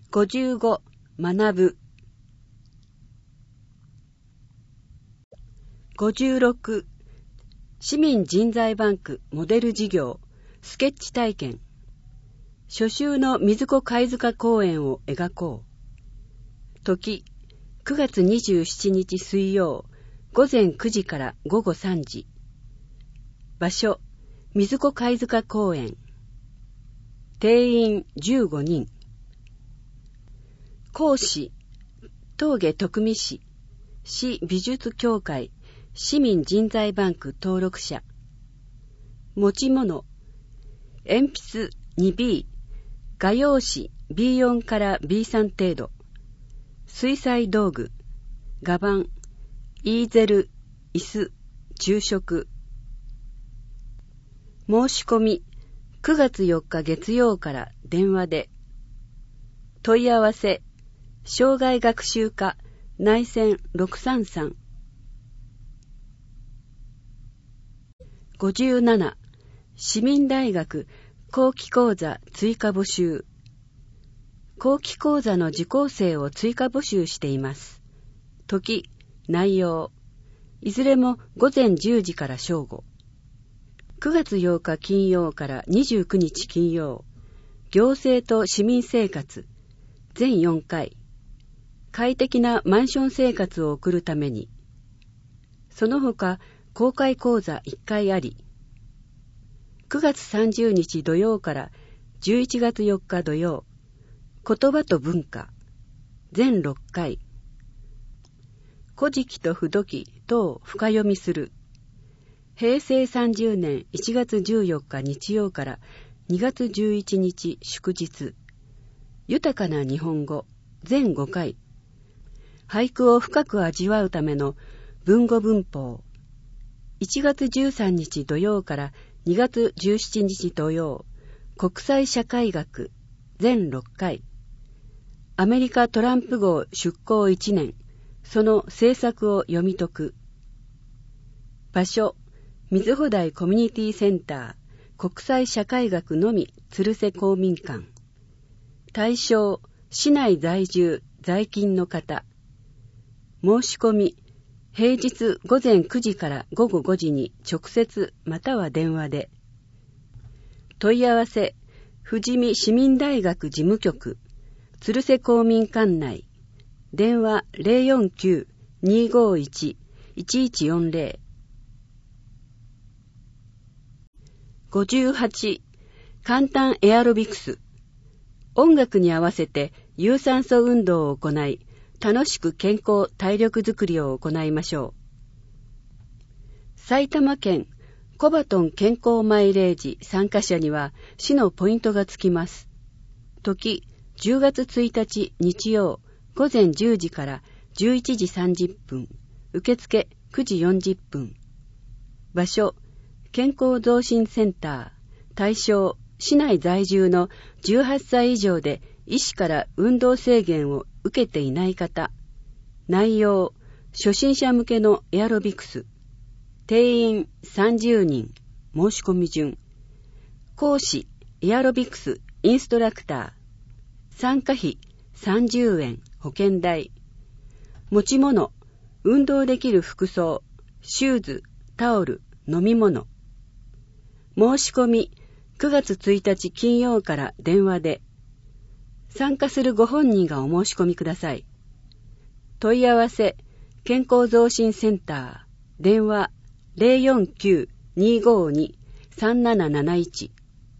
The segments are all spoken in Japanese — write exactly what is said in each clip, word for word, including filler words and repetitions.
ごじゅうご、学ぶ。ごじゅうろく、市民人材バンクモデル事業スケッチ体験。初秋の水子貝塚公園を描こう。時、くがつにじゅうしちにち水曜、午前くじから午後さんじ。場所、水子貝塚公園。定員じゅうごにん。講師、峠徳美市、市美術協会、市民人材バンク登録者。持ち物、鉛筆 にビー、画用紙 ビーよん から ビーさん 程度。水彩道具、画板、イーゼル、椅子、昼食。申し込み、くがつよっか月曜から電話で。問い合わせ、障害学習課内線ろくさんさん。ごじゅうなな、市民大学後期講座追加募集。後期講座の受講生を追加募集しています。時、内容、いずれも午前じゅうじから正午。くがつようか金曜からにじゅうくにち金曜、行政と市民生活、全よんかい、快適なマンション生活を送るために。その他、公開講座いっかいあり。くがつさんじゅうにち土曜からじゅういちがつよっか土曜、言葉と文化、全ろっかい。古事記と不土記等深読みする。へいせいさんじゅうねんいちがつじゅうよっか日曜からにがつじゅういちにち祝日。豊かな日本語、全ごかい。俳句を深く味わうための文語文法。いちがつじゅうさんにち土曜からにがつじゅうしちにち土曜、国際社会学、全ろっかい。アメリカトランプ号出港いちねん、その政策を読み解く。場所、水穂台コミュニティセンター、国際社会学のみ鶴瀬公民館。対象、市内在住、在勤の方。申し込み、平日午前くじから午後ごじに直接または電話で。問い合わせ、富士見市民大学事務局、鶴瀬公民館内。電話 ゼロよんきゅう にーごーいち いちいちよんゼロ。ごじゅうはち、簡単エアロビクス。音楽に合わせて有酸素運動を行い、楽しく健康体力づくりを行いましょう。埼玉県コバトン健康マイレージ参加者には市のポイントがつきます。時、じゅうがつついたち日曜午前じゅうじからじゅういちじさんじゅっぷん、受付くじよんじゅっぷん。場所、健康増進センター。対象、市内在住のじゅうはっさい以上で医師から運動制限を受けていない方。内容、初心者向けのエアロビクス。定員さんじゅうにん。申し込み順。講師、エアロビクスインストラクター。参加費さんじゅうえん。保険代。持ち物、運動できる服装、シューズ、タオル、飲み物。申し込み、くがつついたち金曜から電話で。参加するご本人がお申し込みください。問い合わせ、健康増進センター、電話 ゼロよんきゅう にーごーに さんなななないち。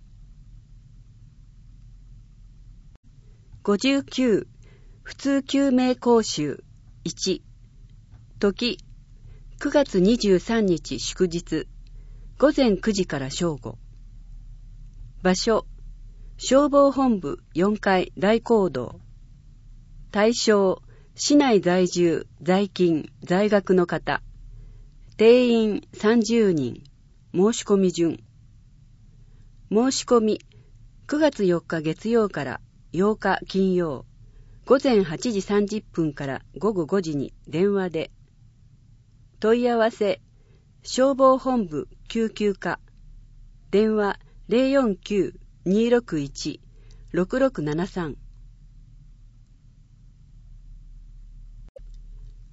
ごじゅうきゅう、普通救命講習いち。時、くがつにじゅうさんにち祝日、午前くじから正午。場所、消防本部よんかい大講堂。対象、市内在住、在勤、在学の方。定員さんじゅうにん。申し込み順。申し込み、くがつよっか月曜からようか金曜、午前はちじさんじゅっぷんから午後ごじに電話で。問い合わせ、消防本部救急課。電話 ゼロよんきゅう にーろくいち ろくろくななさん。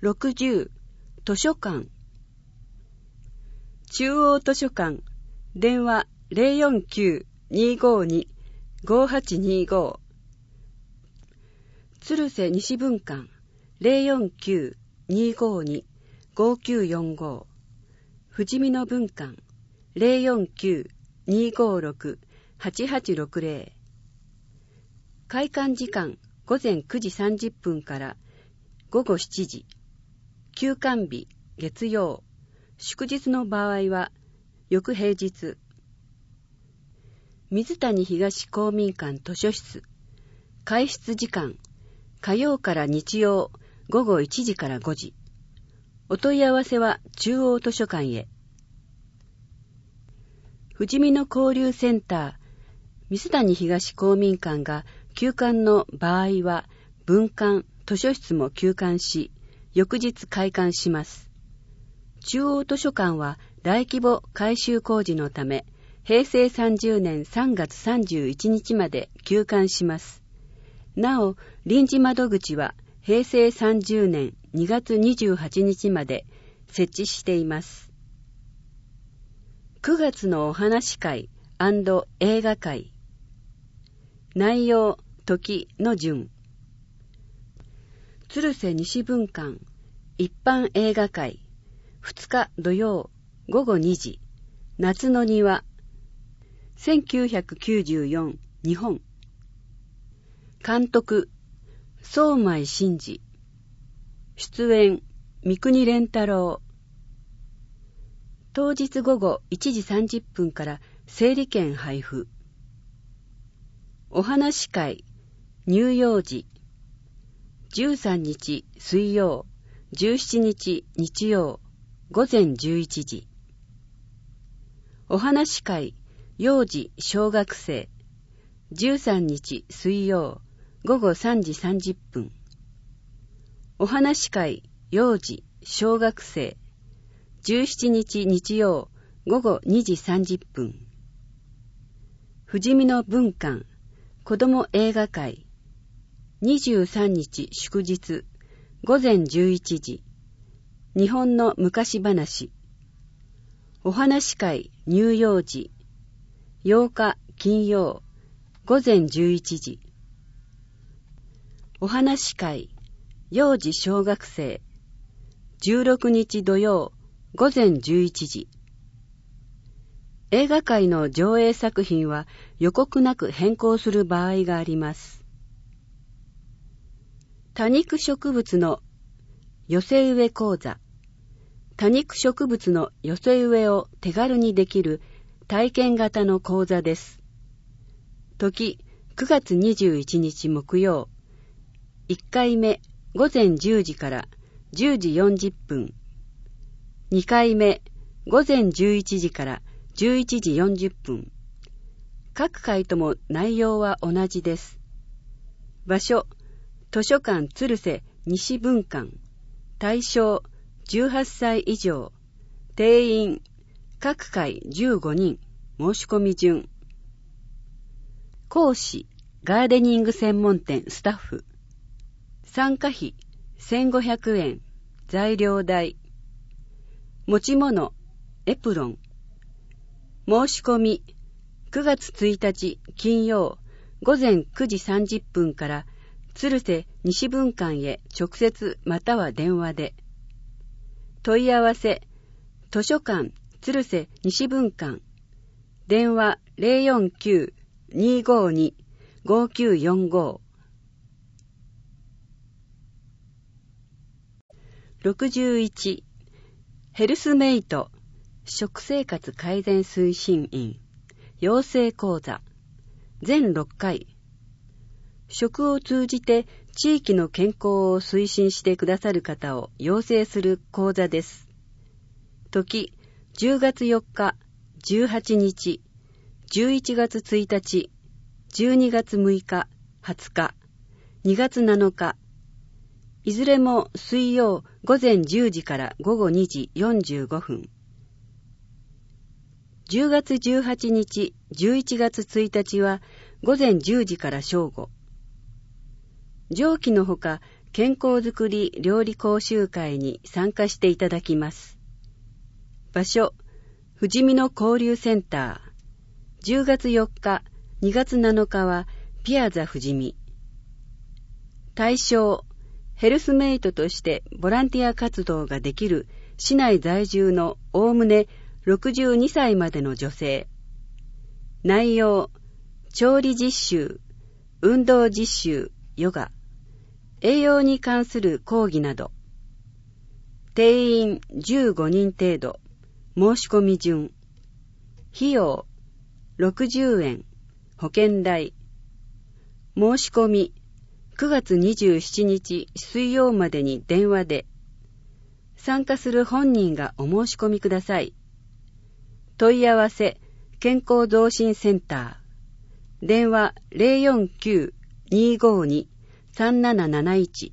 ろくじゅう図書館。中央図書館。電話 ゼロよんきゅう にーごーに ごーはちにーごー。鶴瀬西文館。ゼロよんきゅう にーごーに ごーきゅうよんごー。富士見の文館。ゼロよんきゅう にーごーろく はちはちろくゼロ。開館時間午前くじさんじゅっぷんからごごしちじ。休館日月曜。祝日の場合は翌平日。水谷東公民館図書室。開室時間火曜から日曜午後いちじからごじ。お問い合わせは中央図書館へ。富士見の交流センター水谷東公民館が休館の場合は分館図書室も休館し、翌日開館します。中央図書館は大規模改修工事のため、へいせいさんじゅうねんさんがつさんじゅういちにちまで休館します。なお、臨時窓口はへいせいさんじゅうねんにがつにじゅうはちにちまで設置しています。くがつのお話会&映画会。内容、時の順。鶴瀬西文館一般映画会ふつか土曜ごごにじ。夏の庭。せんきゅうひゃくきゅうじゅうよん日本。監督相米真嗣。出演三國連太郎。当日午後いちじさんじゅっぷんから整理券配布。お話会乳幼児。じゅうさんにち水曜、じゅうしちにち日曜、午前じゅういちじ。お話会幼児小学生。じゅうさんにち水曜、午後さんじさんじゅっぷん。お話会幼児小学生。じゅうしちにち日曜、午後にじさんじゅっぷん。富士見の文館子ども映画会。にじゅうさんにち祝日、午前じゅういちじ。日本の昔話。お話会乳幼児。ようか金曜、午前じゅういちじ。お話会幼児小学生。じゅうろくにち土曜、午前じゅういちじ。映画会の上映作品は予告なく変更する場合があります。多肉植物の寄せ植え講座。多肉植物の寄せ植えを手軽にできる体験型の講座です。時くがつにじゅういちにち木曜。いっかいめ午前じゅうじからじゅうじよんじゅっぷん。にかいめ午前じゅういちじからじゅういちじよんじゅっぷん。各回とも内容は同じです。場所図書館鶴瀬西文館。対象じゅうはっさい以上。定員各回じゅうごにん。申し込み順。講師ガーデニング専門店スタッフ。参加費せんごひゃくえん。材料代。持ち物エプロン。申し込みくがつついたち金曜午前くじさんじゅっぷんから鶴瀬西文館へ直接または電話で。問い合わせ図書館鶴瀬西文館。電話 ゼロよんきゅう にーごーに ごーきゅうよんごー。ろくじゅういちヘルスメイト食生活改善推進員養成講座全ろっかい。食を通じて地域の健康を推進してくださる方を養成する講座です。時じゅうがつよっか、じゅうはちにち、じゅういちがつついたち、じゅうにがつむいか、はつか、にがつなのか。いずれも水曜午前じゅうじから午後にじよんじゅうごふん。じゅうがつじゅうはちにち、じゅういちがつついたちは午前じゅうじから正午。上記のほか健康づくり料理講習会に参加していただきます。場所、富士見の交流センター。じゅうがつよっか、にがつなのかはピアザ富士見。対象、ヘルスメイトとしてボランティア活動ができる市内在住のおおむねろくじゅうにさいまでの女性。内容、調理実習、運動実習、ヨガ、栄養に関する講義など。定員じゅうごにん程度、申し込み順。費用、ろくじゅうえん、保険代。申し込み、くがつにじゅうしちにち水曜までに電話で。参加する本人がお申し込みください。問い合わせ、健康増進センター。電話 ゼロよんきゅう にーごーに さんなななないち。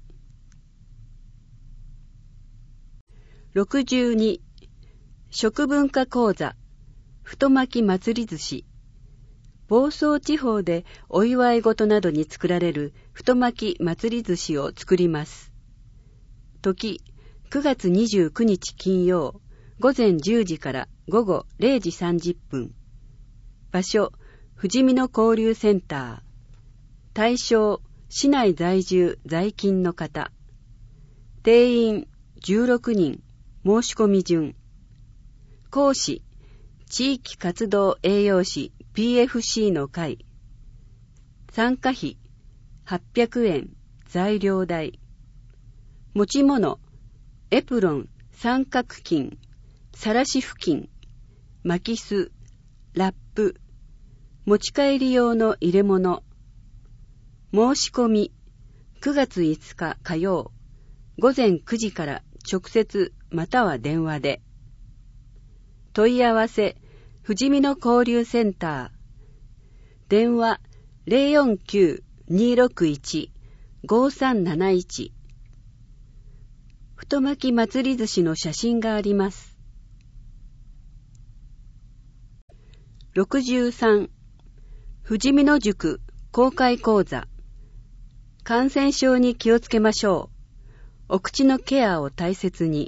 ろくじゅうに、食文化講座、太巻き祭り寿司。房総地方でお祝い事などに作られる太巻き祭り寿司を作ります。時、くがつにじゅうくにち金曜、ごぜんじゅうじからごごれいじさんじゅっぷん。場所、富士見の交流センター。対象、市内在住在勤の方。定員じゅうろくにん、申し込み順。講師、地域活動栄養士 ピーエフシー の会。参加費はっぴゃくえん、材料代。持ち物、エプロン、三角巾、さらし布巾、巻きす、ラップ、持ち帰り用の入れ物。申し込み、くがついつか火曜、ごぜんくじから直接または電話で。問い合わせ、富士見の交流センター。電話 ゼロよんきゅう にーろくいち ごさんなないち。太巻き祭り寿司の写真があります。ろくじゅうさん、富士見の塾公開講座。感染症に気をつけましょう。お口のケアを大切に。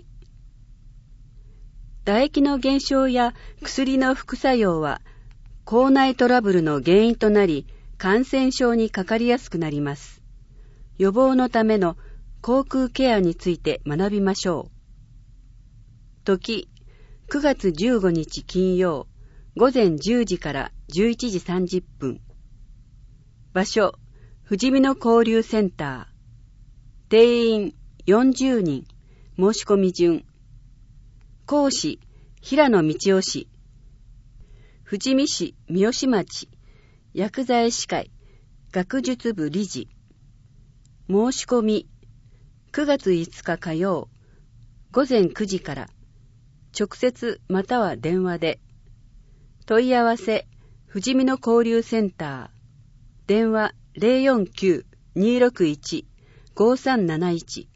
唾液の減少や薬の副作用は口内トラブルの原因となり、感染症にかかりやすくなります。予防のための口腔ケアについて学びましょう。時、くがつじゅうごにち金曜、ごぜんじゅうじからじゅういちじさんじゅっぷん。場所、富士見の交流センター。定員よんじゅうにん、申し込み順。講師、平野道夫氏。富士見市三好町薬剤師会学術部理事。申し込み、くがついつか火曜、ごぜんくじから直接または電話で。問い合わせ、富士見の交流センター。電話 ゼロよんきゅう にーろくいち ごさんなないち。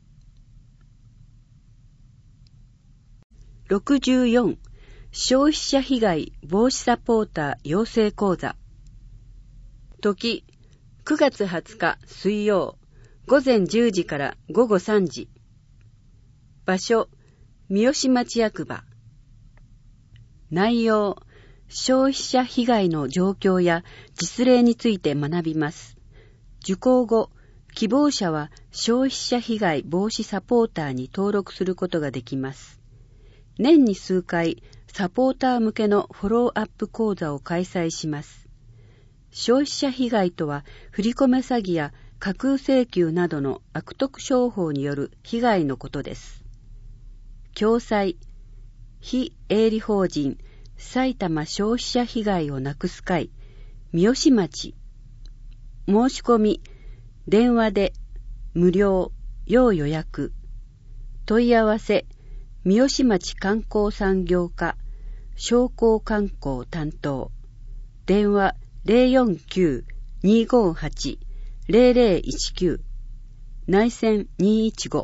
ろくじゅうよん、消費者被害防止サポーター養成講座。時、くがつはつか水曜、ごぜんじゅうじからごごさんじ。場所、三好町役場。内容、消費者被害の状況や実例について学びます。受講後、希望者は消費者被害防止サポーターに登録することができます。年に数回、サポーター向けのフォローアップ講座を開催します。消費者被害とは、振り込め詐欺や架空請求などの悪徳商法による被害のことです。共済、非営利法人埼玉消費者被害をなくす会、三好町。申し込み、電話で、無料、要予約。問い合わせ、三好町観光産業課、商工観光担当。電話ゼロよんきゅう にーごーはち ゼロゼロいちきゅう。内線にいちご。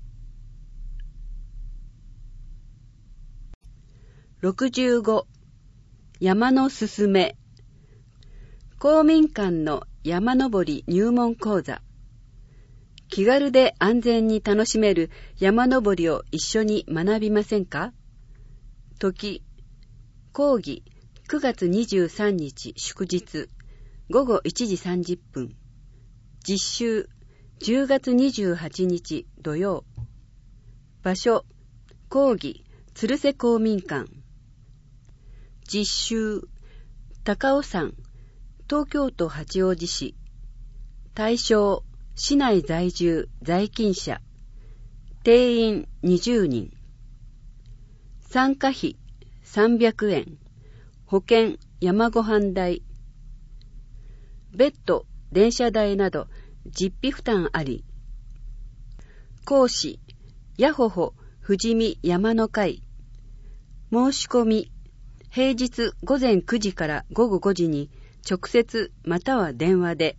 ろくじゅうご、山のすすめ。公民館の山登り入門講座。 気軽で安全に楽しめる山登りを一緒に学びませんか？時、講義くがつにじゅうさんにち祝日ごごいちじさんじゅっぷん。実習じゅうがつにじゅうはちにち土曜。場所、講義鶴瀬公民館。実習、高尾山、東京都八王子市。対象、市内在住在勤者。定員にじゅうにん。参加費さんびゃくえん。保険山ごはん代。別途電車代など実費負担あり。講師、やほほ富士見山の会。申し込み、平日ごぜんくじからごごごじに直接または電話で。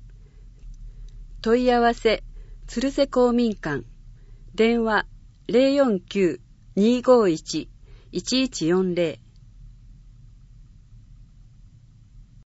問い合わせ、鶴瀬公民館。電話 ゼロよんきゅう にーごーいち いちいちよんゼロ。